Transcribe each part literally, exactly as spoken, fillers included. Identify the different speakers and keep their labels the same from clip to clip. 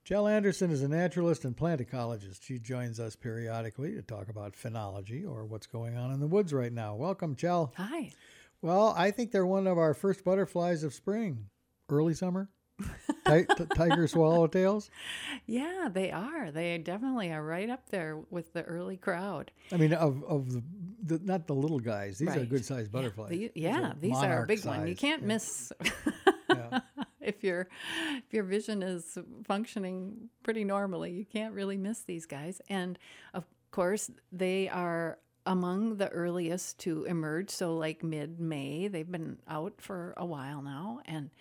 Speaker 1: Jell Anderson is a naturalist and plant ecologist. She joins us periodically to talk about phenology or what's going on in the woods right now. Welcome, Jell.
Speaker 2: Hi.
Speaker 1: Well, I think they're one of our first butterflies of spring. Early summer? Ti- t- tiger swallowtails?
Speaker 2: Yeah, they are. They definitely are right up there with the early crowd.
Speaker 1: I mean, of, of the, the not the little guys. These are
Speaker 2: Right.
Speaker 1: good-sized butterflies.
Speaker 2: Yeah, the, yeah,
Speaker 1: These
Speaker 2: these are a big one. You
Speaker 1: monarch-sized.
Speaker 2: can't
Speaker 1: Yeah.
Speaker 2: miss
Speaker 1: Yeah.
Speaker 2: if your if your vision is functioning pretty normally. You can't really miss these guys. And of course, they are among the earliest to emerge. So like mid-May, they've been out for a while now, and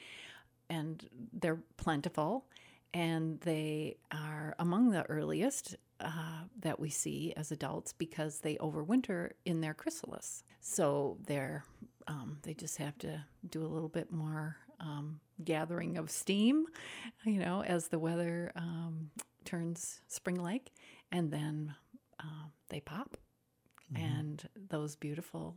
Speaker 2: and they're plentiful, and they are among the earliest uh, that we see as adults because they overwinter in their chrysalis. So they're um, they just have to do a little bit more um, gathering of steam, you know, as the weather um, turns spring-like, and then uh, they pop,
Speaker 1: Mhm.
Speaker 2: and those beautiful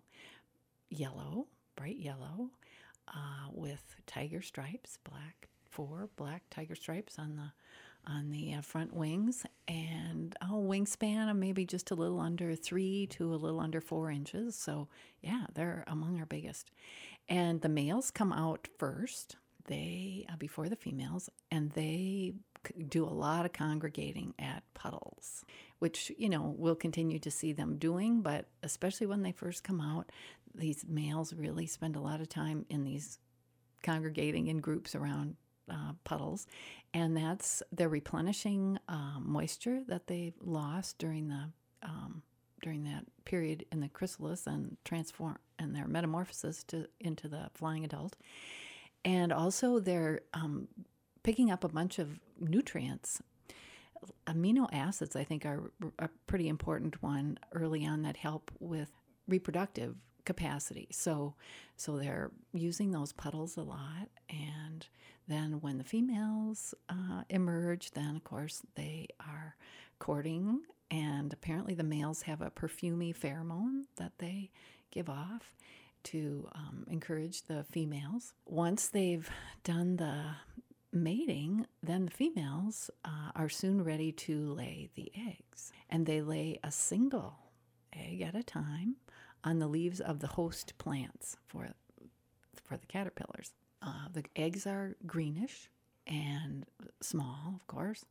Speaker 2: yellow, bright yellow, uh, with tiger stripes, black four black tiger stripes on the on the uh, front wings, and oh, wingspan of maybe just a little under three to a little under four inches. So yeah, they're among our biggest. And the males come out first. They uh, before the females, and they c- do a lot of congregating at puddles, which, you know, we'll continue to see them doing, but especially when they first come out, these males really spend a lot of time in these congregating in groups around uh, puddles, and that's they're replenishing um, moisture that they've lost during the um, during that period in the chrysalis and transform and their metamorphosis to into the flying adult, and also they're um, picking up a bunch of nutrients. Amino acids, I think, are a pretty important one early on that help with reproductive capacity. So, so they're using those puddles a lot, and then when the females uh, emerge, then of course they are courting, and apparently the males have a perfumey pheromone that they give off to um, encourage the females. Once they've done the mating, then the females uh, are soon ready to lay the eggs. And they lay a single egg at a time on the leaves of the host plants for, for the caterpillars. Uh, the eggs are greenish and small, of course.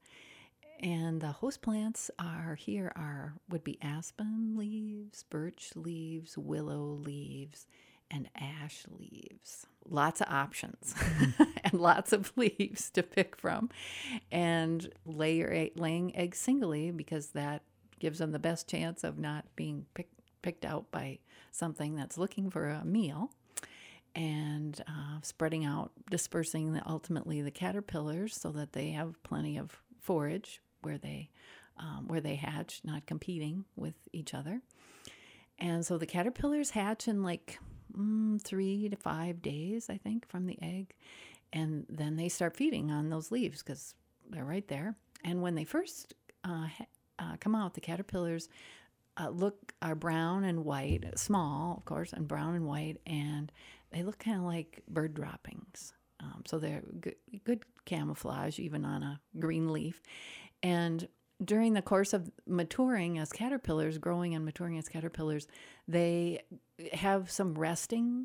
Speaker 2: And the host plants are here are would be aspen leaves, birch leaves, willow leaves, and ash leaves. Lots of options and lots of leaves to pick from. And lay your egg, laying eggs singly, because that gives them the best chance of not being pick, picked out by something that's looking for a meal. And uh, spreading out, dispersing the, ultimately the caterpillars so that they have plenty of forage where they um, where they hatch, not competing with each other. And so the caterpillars hatch in like mm, three to five days, I think, from the egg. And then they start feeding on those leaves because they're right there. And when they first uh, ha- uh, come out, the caterpillars uh, look are brown and white, small, of course, and brown and white, and they look kind of like bird droppings. Um, so they're good, good camouflage, even on a green leaf. And during the course of maturing as caterpillars, growing and maturing as caterpillars, they have some resting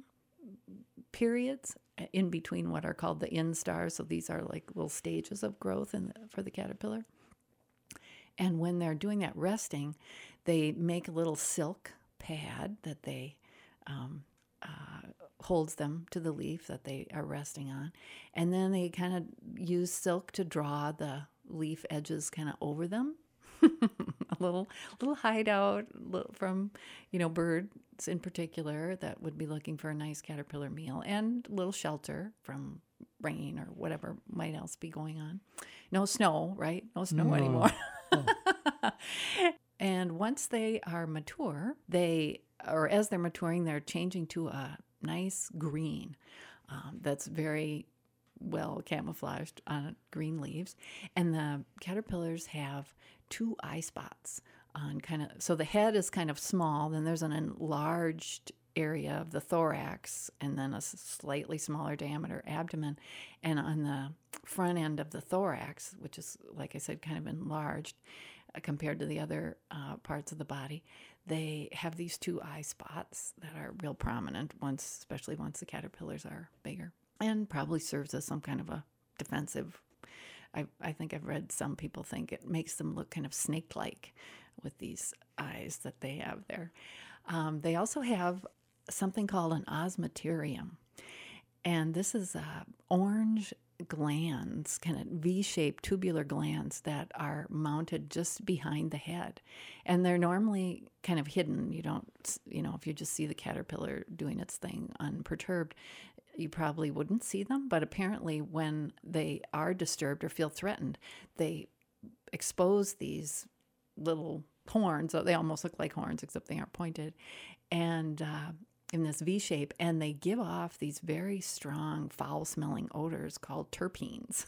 Speaker 2: periods in between what are called the instars. So these are like little stages of growth in the, for the caterpillar. And when they're doing that resting, they make a little silk pad that they um, uh, holds them to the leaf that they are resting on. And then they kind of use silk to draw the leaf edges kind of over them. a little little hideout from, you know, birds in particular that would be looking for a nice caterpillar meal, and little shelter from rain or whatever might else be going on. No snow, right? No snow
Speaker 1: No.
Speaker 2: anymore.
Speaker 1: Oh.
Speaker 2: And once they are mature, they, or as they're maturing, they're changing to a nice green um, that's very well camouflaged on green leaves. And the caterpillars have two eye spots on kind of, so the head is kind of small, then there's an enlarged area of the thorax, and then a s- slightly smaller diameter abdomen. And on the front end of the thorax, which is, like I said, kind of enlarged uh, compared to the other uh, parts of the body, they have these two eye spots that are real prominent, once, especially once the caterpillars are bigger, and probably serves as some kind of a defensive. I, I think I've read some people think it makes them look kind of snake-like with these eyes that they have there. Um, they also have something called an osmeterium, and this is uh, orange glands, kind of V-shaped tubular glands that are mounted just behind the head, and they're normally kind of hidden. You don't, you know, if you just see the caterpillar doing its thing unperturbed, you probably wouldn't see them, but apparently when they are disturbed or feel threatened, they expose these little horns. So they almost look like horns, except they aren't pointed, and uh, in this V shape, and they give off these very strong, foul-smelling odors called terpenes.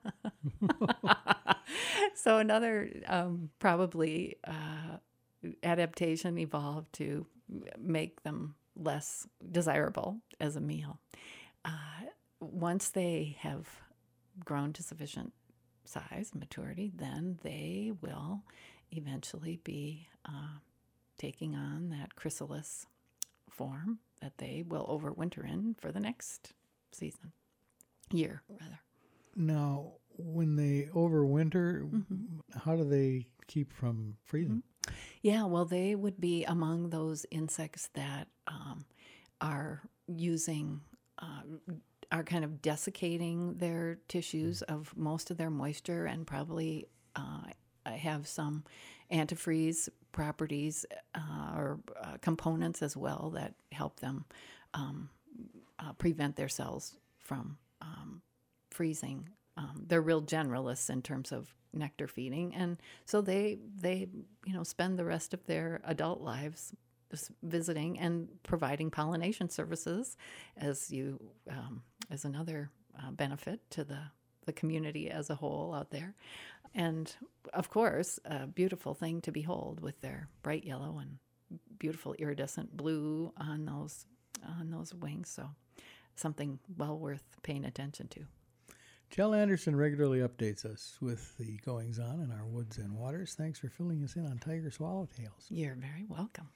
Speaker 2: So another um, probably uh, adaptation evolved to make them less desirable as a meal. Uh, once they have grown to sufficient size, maturity, then they will eventually be uh, taking on that chrysalis form that they will overwinter in for the next season, year rather.
Speaker 1: Now, when they overwinter,
Speaker 2: Mm-hmm.
Speaker 1: how do they keep from freezing?
Speaker 2: Mm-hmm. Yeah, well, they would be among those insects that um, are using, uh, are kind of desiccating their tissues of most of their moisture, and probably uh, have some antifreeze properties uh, or uh, components as well that help them um, uh, prevent their cells from um, freezing. Um, they're real generalists in terms of nectar feeding, and so they they you know spend the rest of their adult lives just visiting and providing pollination services, as you um, as another uh, benefit to the the community as a whole out there. And of course, a beautiful thing to behold with their bright yellow and beautiful iridescent blue on those on those wings. So something well worth paying attention to.
Speaker 1: Jill Anderson regularly updates us with the goings on in our woods and waters. Thanks for filling us in on tiger swallowtails.
Speaker 2: You're very welcome.